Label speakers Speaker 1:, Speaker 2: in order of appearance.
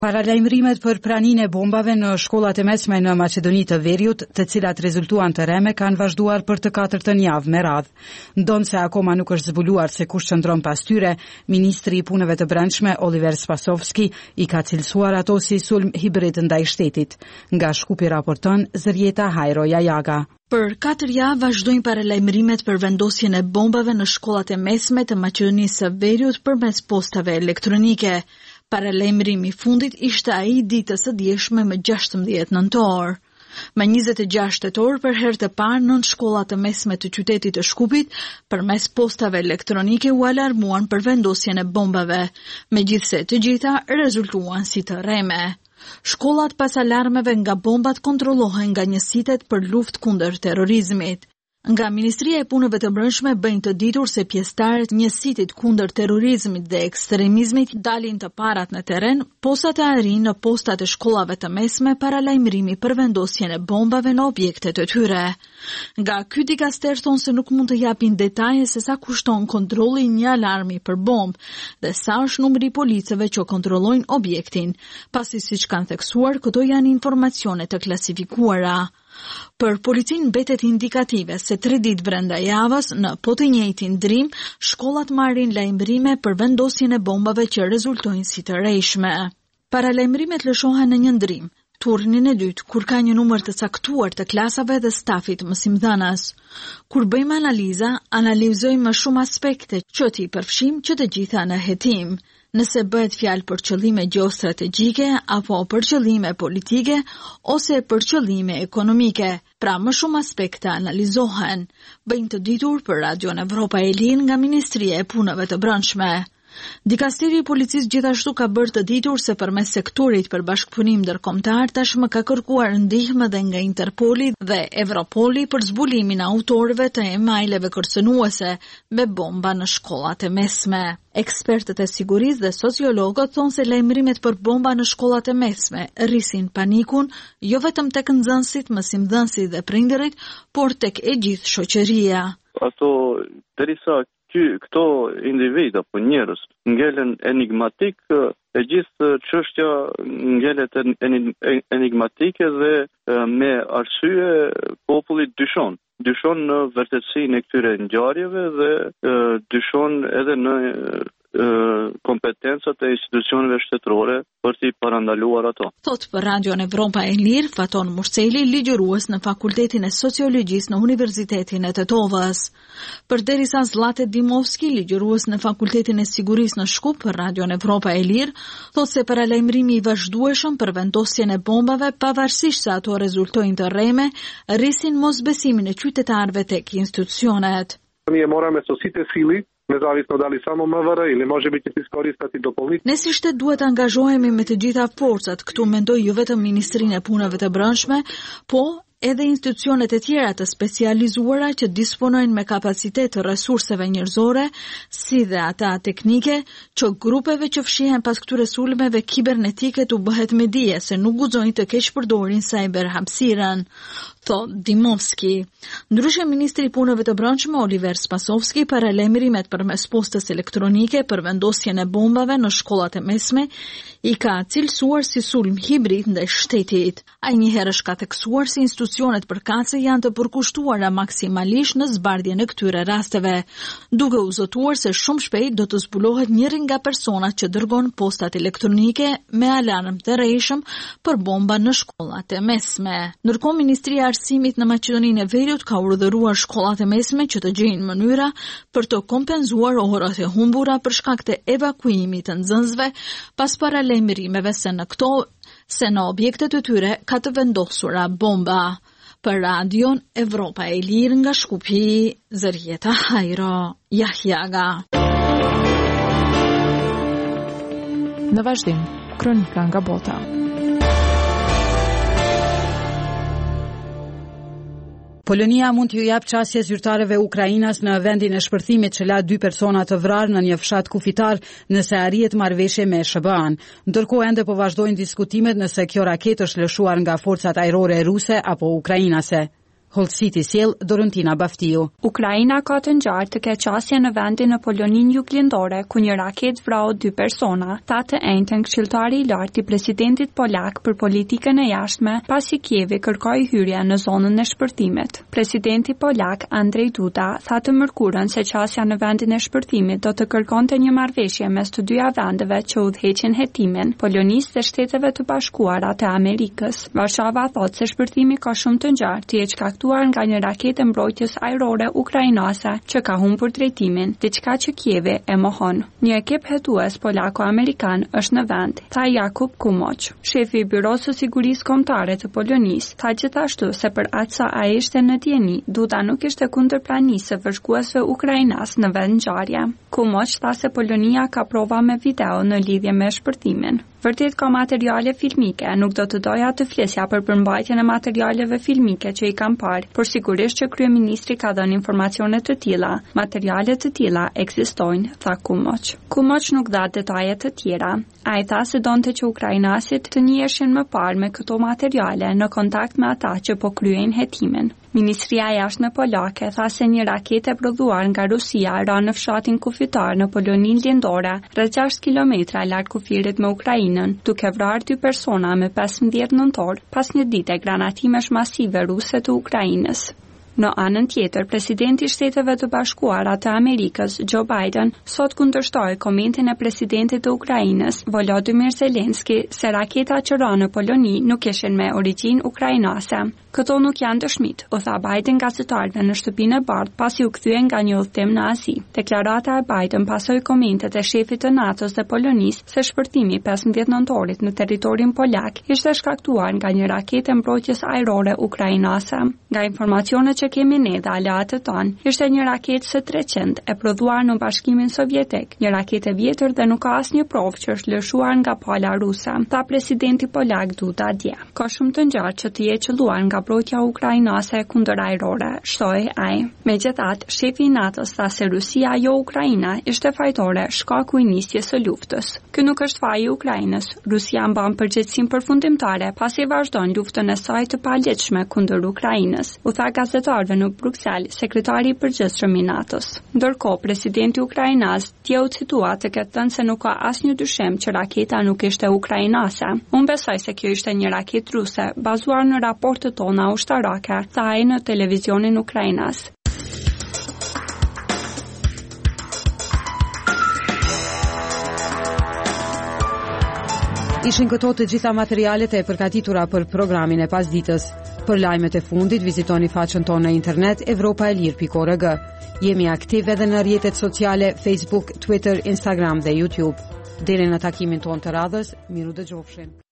Speaker 1: Paralajmërimet për praninë e bombave në shkollat e mesme në Maqedoni të Veriut, të cilat rezultuan të reme, kanë vazhduar për të katërtën javë me radhë. Ndonse akoma nuk është zbuluar se kush qëndron pas tyre, ministri i punëve të brendshme Oliver Spasovski i ka cilësuar ato si sulm hibrid ndaj shtetit. Nga Shkupi raporton Zërjeta Hajro Jajaga.
Speaker 2: Për 4 javë vazhdojnë paralajmërimet për vendosjen e bombave në shkollat e mesme të Maqedonisë së Veriut përmes postave elektronike. Paralajmërimi i fundit ishte ai ditës së dieshme më 16 nëntor. Më 26 tetor për herë të parë 9 shkolla të mesme të qytetit të Shkupit përmes postave elektronike u alarmuan për vendosjen e bombave, megjithse të gjitha rezultuan si të rreme. Shkollat pas alarmeve nga bombat kontrollohen nga njësitet për luftë kundër terrorizmit. Nga Ministria e Punëve të Brendshme bëjnë të ditur se pjesëtarët njësitit kundër terrorizmit dhe ekstremizmit dalin të parat në terren, posa të arrin në postat e shkollave të mesme paralajmërimi për vendosjen e bombave në objektet e tyre. Nga ky dikaster thonë se nuk mund të japin detaje se sa kushton kontrolli një alarmi për bombë dhe sa është numri i policëve që kontrollojnë objektin, pasi siç kanë theksuar, këto janë informacione të klasifikuara. Për policinë mbetet indikative se 3 ditë brenda javës, në po të njëjtin ndrim, shkollat marrin lajmërime për vendosjen e bombave që rezultojnë si të rrejshme. Paralajmërimet lëshohen në një ndrim, turnin e dytë, kur ka një numër të caktuar të klasave dhe stafit mësimdhënës. Kur bëjmë analizojmë më shumë aspekte që t'i përfshim që të gjitha në hetim. Nëse bëhet fjalë për qëllime gjeostrategjike apo për qëllime politike ose për qëllime ekonomike, pra më shumë aspekte analizohen, bëjnë të ditur për Radio Evropa e Lirë nga Ministria e Punëve të Brendshme. Dikasteri i policisë gjithashtu ka bërë të ditur se përmes sektorit për bashkëpunim ndërkombëtar tashmë ka kërkuar ndihmë dhe nga Interpoli dhe Evropoli për zbulimin e autorëve të emaileve kërcënuese me bomba në shkollat e mesme. Ekspertët e sigurisë dhe sociologët thonë se lajmërimet për bomba në shkollat e mesme rrisin panikun jo vetëm tek nxënësit, mësimdhënësit dhe prindërit, por tek e gjithë shoqëria.
Speaker 3: Ato derisa këto individ apo njerëz ngelen enigmatik, e gjithë çështja ngelet enigmatike dhe me arsye populli dyshon në vërtetësinë e këtyre ngjarjeve dhe dyshon edhe në kompetencat e institucioneve shtetërore për t'i parandaluar ato.
Speaker 2: Thot për Radio Evropa e Lirë, Faton Murseli, ligjërues në Fakultetin e Sociologjisë në Universitetin e Tetovës. Përderisa Zlate Dimovski, ligjërues në Fakultetin e Sigurisë në Shkup për Radio Evropa e Lirë, thot se paralajmërimi i vazhdueshëm për vendosjen e bombave, pavarësisht se ato rezultojnë të rreme, rrisin mosbesimin e qytetarëve tek institucionet.
Speaker 4: Ние morame sosite sili, nezavisno da li samo МВР ili može biti iskoristiti doполнително.
Speaker 2: Ne si shtet duhet angazhohemi me të gjitha forcat, këtu mendoj jo vetëm Ministrinë e Punëve të Brendshme, po edhe institucionet e tjera të specializuara që disponojnë me kapacitet të resurseve njerëzore, si dhe ata teknike, që grupeve që fshihen pas këtyre sulmeve kibernetike t'u bëhet me dije se nuk guxojnë të keq përdorin cyber hapësirën, thot Dimovski. Ndryshe Ministri i Punëve të Brendshme Oliver Spasovski paralajmërimet përmes postës elektronike për vendosjen e bombave në shkollat e mesme i ka cilësuar si sulm hibrid ndaj shtetit. Ai njëherë ka theksuar se institucionet përkatëse janë të përkushtuara maksimalisht në zbardhjen e këtyre rasteve, duke u zotuar se shumë shpejt do të zbulohet njëri nga personat që dërgon postat elektronike me alarm të rrejshëm për bomba në shkollat e mesme. Ndërkohë Ministria e Arsimit në Maqedoninë e Veriut ka urdhëruar shkollat e mesme që të gjejnë mënyra për të kompenzuar orat e humbura për shkak të evakuimit të nxënësve pas paralajmërimeve se në objektet e tyre ka të vendosura bomba. Për Radion Evropa e Lirë nga Shkupi, Zërjeta Hajro Jajaga.
Speaker 5: Në vazhdim, kronika nga bota.
Speaker 1: Polonia mund t'ju jap qasje zyrtarëve Ukrainas në vendin e shpërthimit që la 2 persona të vrarë në një fshat kufitar nëse arrihet marrëveshje me SBA-n. Ndërkohë ende po vazhdojnë diskutimet nëse kjo raketë është lëshuar nga forcat ajrore ruse apo ukrainase. Hollësiti sjell Dorentina Baftiu.
Speaker 6: Ukraina ka të ngjarë të keq qasje në vendin në Polonin juglindore, ku një raket vrau 2 persona, tha të njëjtën këshilltari i lartë i presidentit polak për politikën e jashtme, pasi Kievi kërkoi hyrje në zonën e shpërthimit. Presidenti polak Andrzej Duda tha të mërkurën se qasja në vendin e shpërthimit do të kërkonte një marrëveshje mes të dyja vendeve që udhëheqin hetimin, Polonisë dhe Shteteve të Bashkuara të Amerikës. Varshava thotë se shpërthimi ka shumë të ngjarë të jetë shkaktuar nga një raketë mbrojtjes ajrore ukrainase që ka humbur drejtimin, diçka që Kievi e mohon. Një ekip hetues polako-amerikan është në vend, tha Jakub Kumoq. Shefi i Byros së Sigurisë Kombëtare të Polonisë tha gjithashtu se për atë sa ai ishte në dieni, Duda nuk ishte kundër pranisë së vëzhguesve ukrainas në vend ngjarje. Kumoq tha se Polonia ka prova me video në lidhje me shpërthimin. Vërtet ka materiale filmike, nuk do të doja të flesja për përmbajtjen e materialeve filmike që i kam parë, por sigurisht që kryeministri ka dhënë informacione të tilla. Materiale të tilla ekzistojnë, tha Kumoq. Kumoq nuk dha detaje të tjera. Ai tha se donte që ukrainasit të njiheshin më parë me këto materiale në kontakt me ata që po kryejnë hetimin. Ministria e Jashtme polake tha se një raketë e prodhuar nga Rusia ra në fshatin kufitar në Poloninë lindore, rreth 6 kilometra larg kufirit me Ukrainën, duke vrarë 2 persona me 15 nëntor pas një dite granatimesh masive ruse të Ukrainës. Në anën tjetër, presidenti i Shteteve të Bashkuara të Amerikës, Joe Biden, sot kundërshtoi komentin e presidentit të Ukrainës, Volodymyr Zelensky, se raketat që ranë në Poloni nuk ishin me origjinë ukrainase. Këto nuk janë dëshmit, u tha Biden gazetarëve në shtëpinë e bardhë pasi u kthye nga një udhëtim në Azi. Deklarata e Biden pasoi komentet e shefit të NATO-s dhe Polonisë se shpërthimi 15 nëntorit në territorin polak ishte shkaktuar nga një raketë mbrojtjes ajrore ukrainase. Nga informacionet që kemi ne dhe aleatët tonë, ishte një raketë S-300 e prodhuar në Bashkimin Sovjetik, një raketë e vjetër dhe nuk ka asnjë provë që është lëshuar nga pala ruse, tha presidenti polak Duda dje. Ka shumë të ngjarë që të jetë qelluar nga mbrojtja ukrainase kundër ajrore, shtoi ai. Megjithatë, shefi i NATO-s tha se Rusia jo Ukraina ishte fajtore shkaku i nisjes së luftës. Ky nuk është faji i Ukrainës. Rusia mban përgjegjësinë përfundimtare pasi vazhdon luftën e saj të palegjshme kundër Ukrainës, u tha gazetarëve në Bruksel, sekretari i përgjithshëm i NATO-s. Ndërkohë, presidenti ukrainas dje u citua të ketë thënë se nuk ka asnjë dyshim që raketa nuk ishte ukrainase. Unë besoj se kjo ishte një raketë ruse, bazuar në raportet tona ushtarake, tha ai në televizionin ukrainas.
Speaker 1: Ishin këto të gjitha materialet e përgatitura për programin e pasditës. Për lajmet e fundit, vizitoni faqen tonë në internet evropaelir.org. Jemi aktiv edhe në rrjetet sociale Facebook, Twitter, Instagram dhe YouTube. Deri në takimin tonë të radhës, miru dëgjofshin.